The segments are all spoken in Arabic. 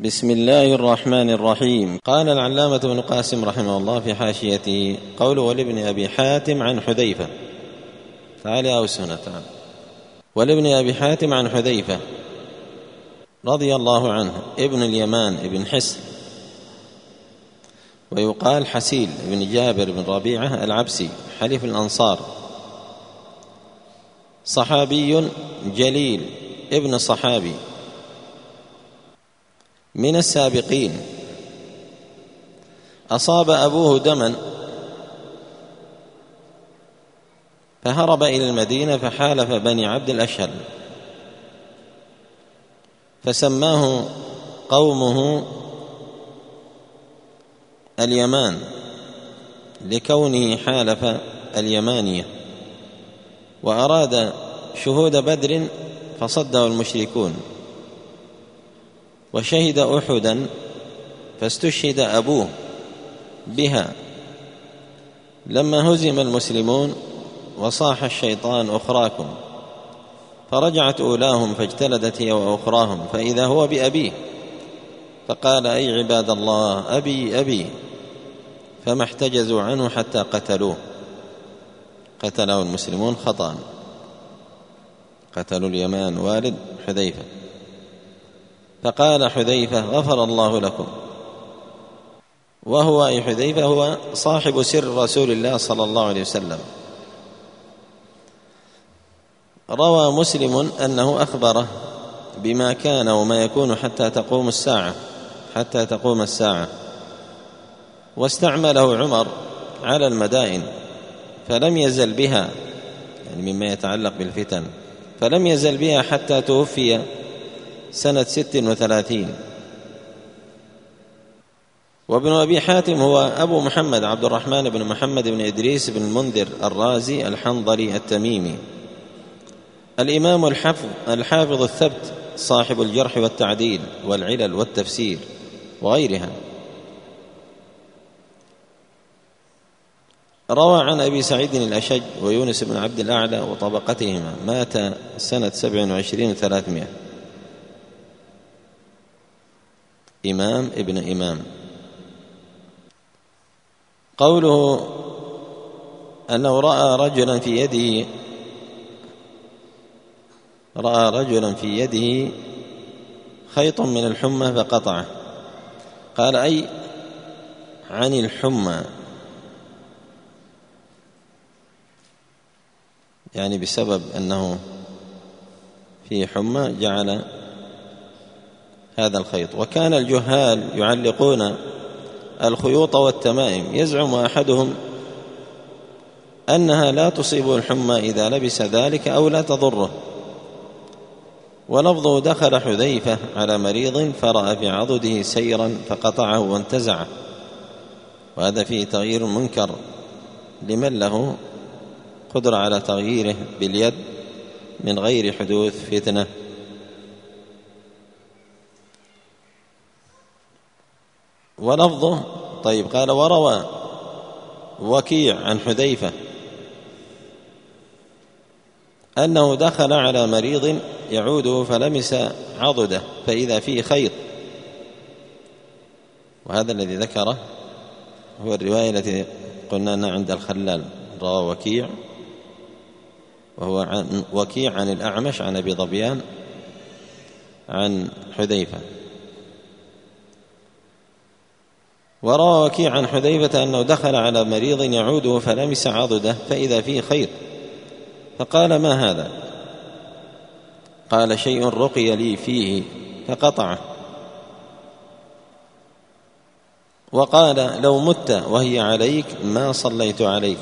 بسم الله الرحمن الرحيم. قال العلامة ابن قاسم رحمه الله في حاشيته: قول ولابن أبي حاتم عن حذيفة، تعالى أو سنة تعالى. ولابن أبي حاتم عن حذيفة رضي الله عنه ابن اليمان ابن حسن، ويقال حسيل ابن جابر بن ربيعة العبسي حليف الأنصار، صحابي جليل ابن صحابي من السابقين. أصاب أبوه دما فهرب إلى المدينة فحالف بني عبد الأشهل، فسماه قومه اليمان لكونه حالف اليمانية، وأراد شهود بدر فصده المشركون، وشهد أحدا فاستشهد أبوه بها لما هزم المسلمون وصاح الشيطان أخراكم، فرجعت أولاهم فاجتلدت هي وأخراهم فإذا هو بأبيه، فقال: أي عباد الله، أبي أبي، فما احتجزوا عنه حتى قتلوه. قتله المسلمون خطأ، قتلوا اليمان والد حذيفة. فقال حذيفة: غفر الله لكم. وهو أي حذيفة هو صاحب سر رسول الله صلى الله عليه وسلم. روى مسلم أنه أخبره بما كان وما يكون حتى تقوم الساعة، واستعمله عمر على المدائن فلم يزل بها، يعني مما يتعلق بالفتن، فلم يزل بها حتى توفي سنة 36. وابن أبي حاتم هو أبو محمد عبد الرحمن بن محمد بن إدريس بن المنذر الرازي الحنظلي التميمي، الإمام الحافظ الثبت، صاحب الجرح والتعديل والعلل والتفسير وغيرها. روى عن أبي سعيد الأشج ويونس بن عبد الأعلى وطبقتهما، مات سنة 27 و300. إمام ابن إمام. قوله أنه رأى رجلا في يده خيط من الحمى فقطعه، قال: أي عن الحمى، يعني بسبب أنه في حمى جعل هذا الخيط. وكان الجهال يعلقون الخيوط والتمائم، يزعم أحدهم أنها لا تصيب الحمى إذا لبس ذلك أو لا تضره. ولفظه: دخل حذيفة على مريض فرأى في عضده سيرا فقطعه وانتزعه، وهذا فيه تغيير منكر لمن له قدرة على تغييره باليد من غير حدوث فتنة. ولفظه طيب. قال: وروى وكيع عن حذيفة أنه دخل على مريض يعوده فلمس عضده فإذا فيه خيط، وهذا الذي ذكره هو الرواية التي قلنا أنها عند الخلال. روى وكيع، وهو وكيع عن الأعمش عن أبي ظبيان عن حذيفة. وروى وكيع عن حذيفة أنه دخل على مريض يعوده فلمس عضده فإذا فيه خيط، فقال: ما هذا؟ قال: شيء رقي لي فيه فقطعه. وقال: لو مت وهي عليك ما صليت عليك.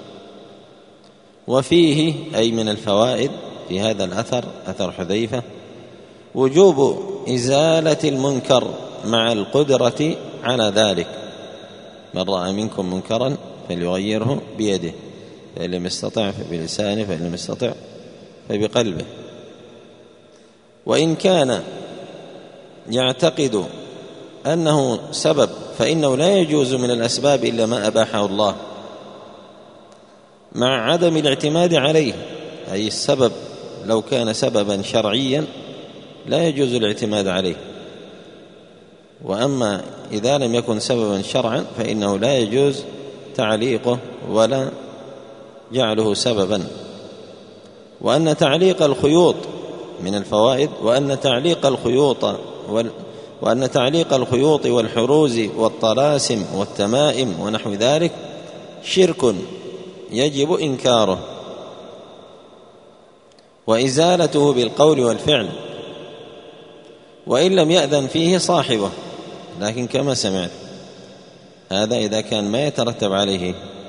وفيه أي من الفوائد في هذا الأثر، أثر حذيفة، وجوب إزالة المنكر مع القدرة على ذلك. من رأى منكم منكرا فليغيره بيده، فإن لم يستطع فبلسانه، فإن لم يستطع فبقلبه. وإن كان يعتقد أنه سبب فإنه لا يجوز من الأسباب إلا ما أباحه الله، مع عدم الاعتماد عليه. أي السبب لو كان سببا شرعيا لا يجوز الاعتماد عليه، وأما إذا لم يكن سببا شرعا فإنه لا يجوز تعليقه ولا جعله سببا. وأن تعليق الخيوط من الفوائد وأن تعليق الخيوط والحروز والطلاسم والتمائم ونحو ذلك شرك يجب إنكاره وإزالته بالقول والفعل، وإن لم يأذن فيه صاحبه. لكن كما سمعت هذا إذا كان ما يترتب عليه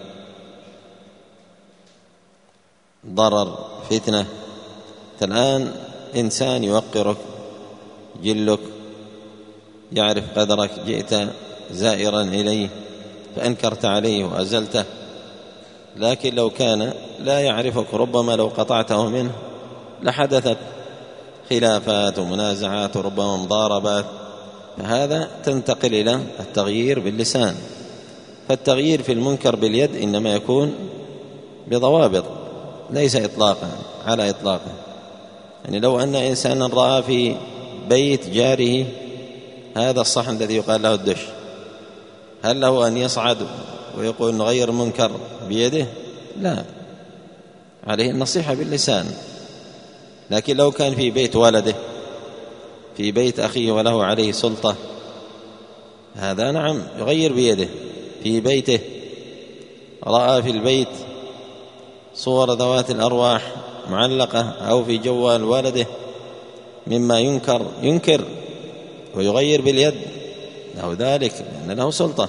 ضرر فتنة. الآن إنسان يوقرك جلك يعرف قدرك، جئت زائرا إليه فأنكرت عليه وأزلته، لكن لو كان لا يعرفك ربما لو قطعته منه لحدثت خلافات ومنازعات وربما مضاربات، فهذا تنتقل إلى التغيير باللسان. فالتغيير في المنكر باليد إنما يكون بضوابط ليس إطلاقا على إطلاقه. يعني لو أن إنسانا رأى في بيت جاره هذا الصحن الذي يقال له الدش، هل له أن يصعد ويقول نغير المنكر بيده؟ لا، عليه النصيحة باللسان. لكن لو كان في بيت ولده في بيت أخيه وله عليه سلطة هذا نعم يغير بيده. في بيته رأى في البيت صور ذوات الأرواح معلقة أو في جوال ولده مما ينكر ويغير باليد، له ذلك لأن له سلطة.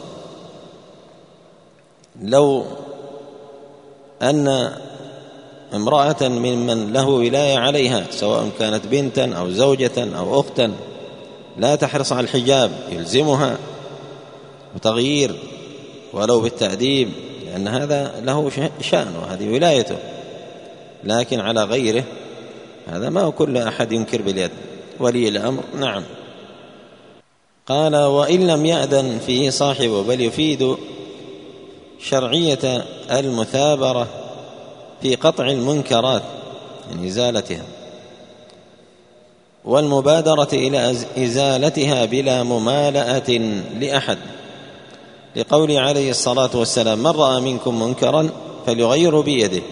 لو أن امرأة ممن له ولاية عليها سواء كانت بنتا أو زوجة أو أختا لا تحرص على الحجاب يلزمها وتغيير ولو بالتأديب، لأن هذا له شأن وهذه ولايته. لكن على غيره هذا ما كل أحد ينكر باليد، ولي الأمر نعم. قال وإن لم يأذن فيه صاحبه، بل يفيد شرعية المثابرة في قطع المنكرات يعني إزالتها والمبادرة إلى إزالتها بلا ممالأة لأحد، لقوله عليه الصلاة والسلام من رأى منكم منكرا فليغيره بيده.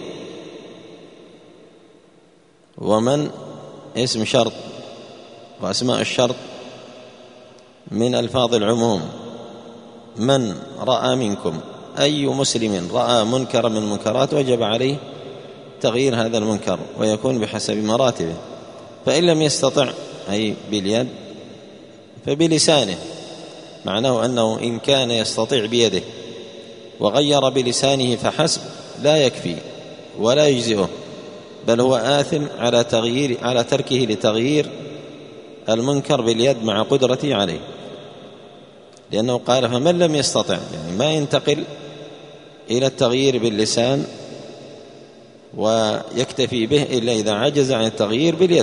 ومن اسم شرط، وأسماء الشرط من ألفاظ العموم. من رأى منكم، أي مسلم رأى منكرا من المنكرات وجب عليه تغيير هذا المنكر ويكون بحسب مراتبه. فإن لم يستطع أي باليد فبلسانه، معناه أنه إن كان يستطيع بيده وغير بلسانه فحسب لا يكفي ولا يجزئه، بل هو آثم على تركه لتغيير المنكر باليد مع قدرته عليه، لأنه قال فمن لم يستطع، يعني ما ينتقل إلى التغيير باللسان ويكتفي به إلا إذا عجز عن التغيير باليد.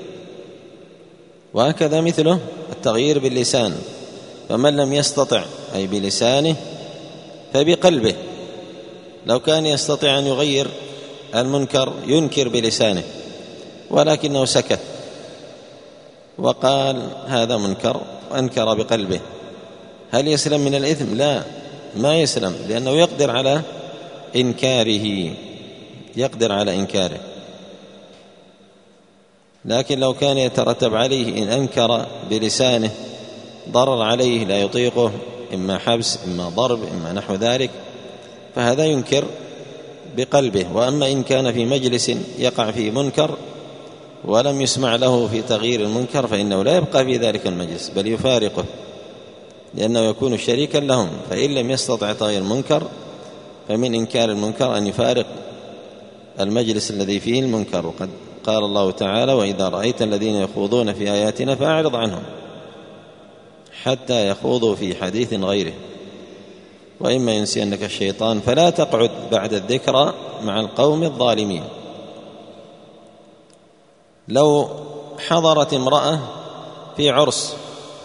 وهكذا مثله التغيير باللسان، فمن لم يستطع أي بلسانه فبقلبه. لو كان يستطيع أن يغير المنكر ينكر بلسانه ولكنه سكت وقال هذا منكر وأنكر بقلبه، هل يسلم من الإثم؟ لا، ما يسلم، لأنه يقدر على إنكاره. لكن لو كان يترتب عليه إن أنكر بلسانه ضرر عليه لا يطيقه، إما حبس إما ضرب إما نحو ذلك، فهذا ينكر بقلبه. وأما إن كان في مجلس يقع فيه منكر ولم يسمع له في تغيير المنكر فإنه لا يبقى في ذلك المجلس بل يفارقه، لأنه يكون شريكا لهم. فإن لم يستطع تغيير المنكر فمن إنكار المنكر أن يفارق المجلس الذي فيه المنكر. وقد قال الله تعالى وإذا رأيت الذين يخوضون في آياتنا فأعرض عنهم حتى يخوضوا في حديث غيره وإما ينسينك الشيطان فلا تقعد بعد الذكرى مع القوم الظالمين. لو حضرت امرأة في عرس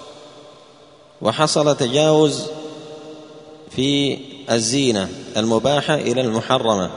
وحصل تجاوز في الزينة المباحة إلى المحرمة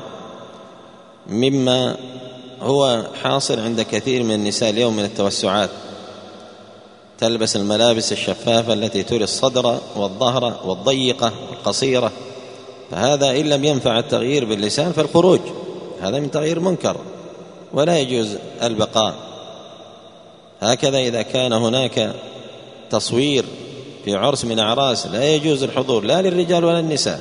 مما هو حاصل عند كثير من النساء اليوم من التوسعات، تلبس الملابس الشفافة التي تري الصدر والظهر والضيقة القصيرة، فهذا إن لم ينفع التغيير باللسان فالخروج، هذا من تغيير منكر ولا يجوز البقاء. هكذا إذا كان هناك تصوير في عرس من أعراس لا يجوز الحضور لا للرجال ولا النساء،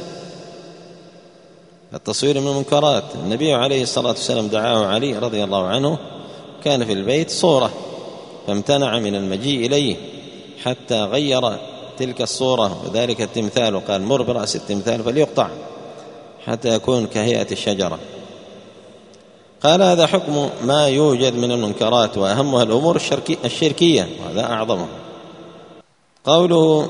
التصوير من المنكرات. النبي عليه الصلاة والسلام دعاه علي رضي الله عنه، كان في البيت صورة فامتنع من المجيء إليه حتى غير تلك الصورة وذلك التمثال، وقال مر برأس التمثال فليقطع حتى يكون كهيئة الشجرة. قال هذا حكم ما يوجد من المنكرات، وأهمها الأمور الشركية، وهذا أعظمه. قوله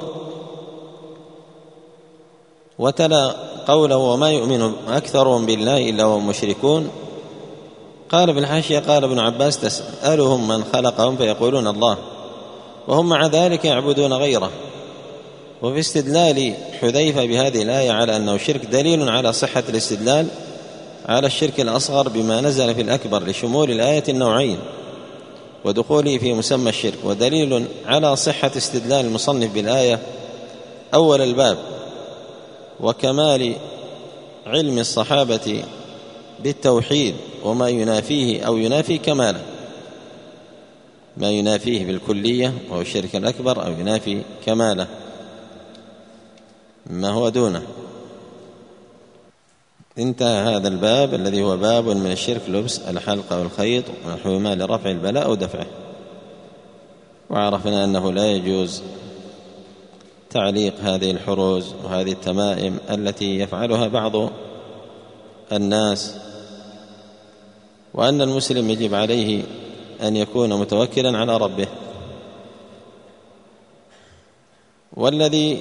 وتلا قوله وما يؤمن أكثرهم بالله إلا وهم مشركون. قال في الحاشية قال ابن عباس تسألهم من خلقهم فيقولون الله، وهم مع ذلك يعبدون غيره. وفي استدلال حذيفة بهذه الآية على أنه شرك دليل على صحة الاستدلال على الشرك الأصغر بما نزل في الأكبر لشمول الآية النوعين ودخوله في مسمى الشرك، ودليل على صحة استدلال المصنف بالآية أول الباب وكمال علم الصحابة بالتوحيد وما ينافيه أو ينافي كماله، ما ينافيه بالكلية وهو الشرك الأكبر أو ينافي كماله ما هو دونه. انتهى هذا الباب الذي هو باب من الشرك لبس الحلقة والخيط ونحوهما لرفع البلاء أو دفعه. وعرفنا أنه لا يجوز تعليق هذه الحروز وهذه التمائم التي يفعلها بعض الناس، وأن المسلم يجب عليه أن يكون متوكلا على ربه. والذي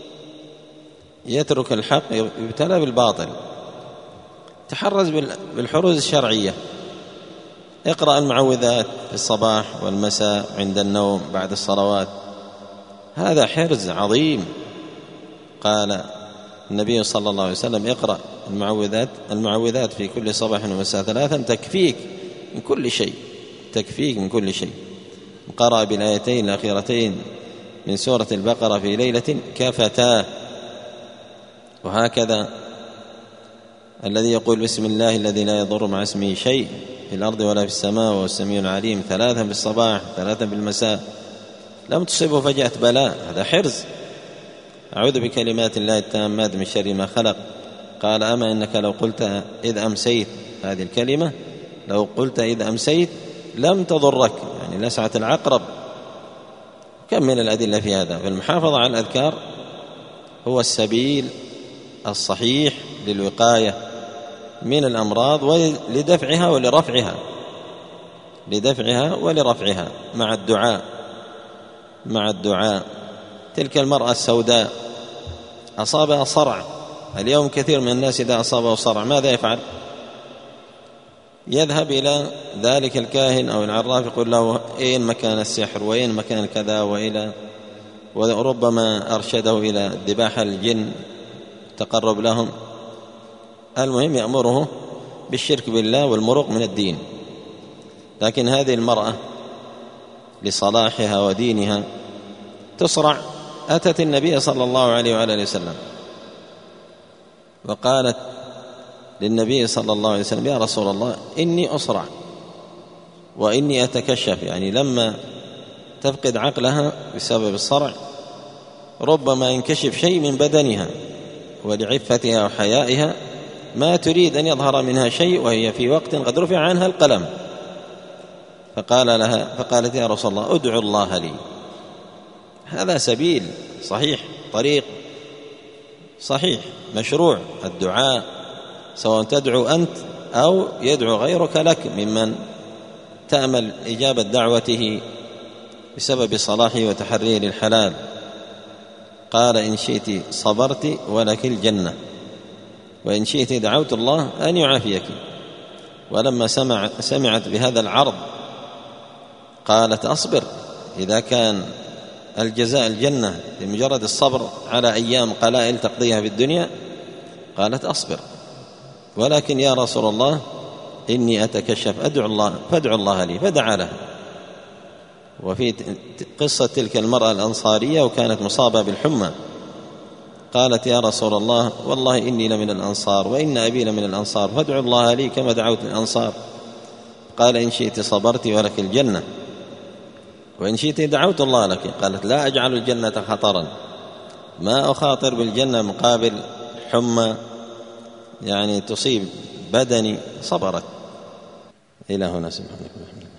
يترك الحق يبتلى بالباطل. تحرز بالحروز الشرعية، اقرأ المعوذات في الصباح والمساء عند النوم بعد الصلوات، هذا حرز عظيم. قال النبي صلى الله عليه وسلم اقرأ المعوذات في كل صباح ومساء 3 تكفيك من كل شيء، تكفيك من كل شيء. قرأ بالآيتين الأخيرتين من سورة البقرة في ليلة كفتاه. وهكذا الذي يقول بسم الله الذي لا يضر مع اسمه شيء في الأرض ولا في السماء وهو السميع العليم 3 بالصباح 3 بالمساء لم تصبه فجأة بلاء، هذا حرز. أعوذ بكلمات الله التامات من شر ما خلق. قال أما إنك لو قلت إذ أمسيت، هذه الكلمة لو قلت إذ أمسيت لم تضرك، يعني لسعة العقرب. كم من الأدلة في هذا. فالمحافظة على الأذكار هو السبيل الصحيح للوقاية من الأمراض ولدفعها ولرفعها مع الدعاء. تلك المرأة السوداء أصابها صرع، اليوم كثير من الناس إذا أصابه صرع ماذا يفعل؟ يذهب إلى ذلك الكاهن أو العراف يقول له أين مكان السحر وأين مكان كذا وربما أرشده إلى ذباح الجن تقرب لهم. المهم يأمره بالشرك بالله والمروق من الدين. لكن هذه المرأة لصلاحها ودينها تصرع، أتت النبي صلى الله عليه وآله وسلم وقالت للنبي صلى الله عليه وسلم يا رسول الله إني أصرع وإني أتكشف، يعني لما تفقد عقلها بسبب الصرع ربما ينكشف شيء من بدنها، ولعفتها وحيائها ما تريد أن يظهر منها شيء وهي في وقت قد رفع عنها القلم. فقالت يا رسول الله ادعو الله لي. هذا سبيل صحيح، طريق صحيح مشروع الدعاء، سواء تدعو أنت أو يدعو غيرك لك ممن تأمل إجابة دعوته بسبب صلاحه وتحريه للحلال. قال إن شئت صبرت ولك الجنة وإن شئت دعوت الله أن يعافيك. ولما سمعت بهذا العرض قالت أصبر، إذا كان الجزاء الجنة بمجرد الصبر على أيام قلائل تقضيها في الدنيا، قالت أصبر، ولكن يا رسول الله إني أتكشف أدعو الله، فادعو الله لي. فدعا لها وفي قصة تلك المرأة الأنصارية وكانت مصابة بالحمى، قالت يا رسول الله والله إني لمن الأنصار وإن أبي لمن الأنصار، فادعوا الله لي كما دعوت الأنصار. قال إن شئت صبرت ولك الجنة، وإن شئت دعوت الله لك. قالت لا أجعل الجنة خطرا، ما أخاطر بالجنة مقابل حمى يعني تصيب بدني. صبرت. إلى هنا سبحانك.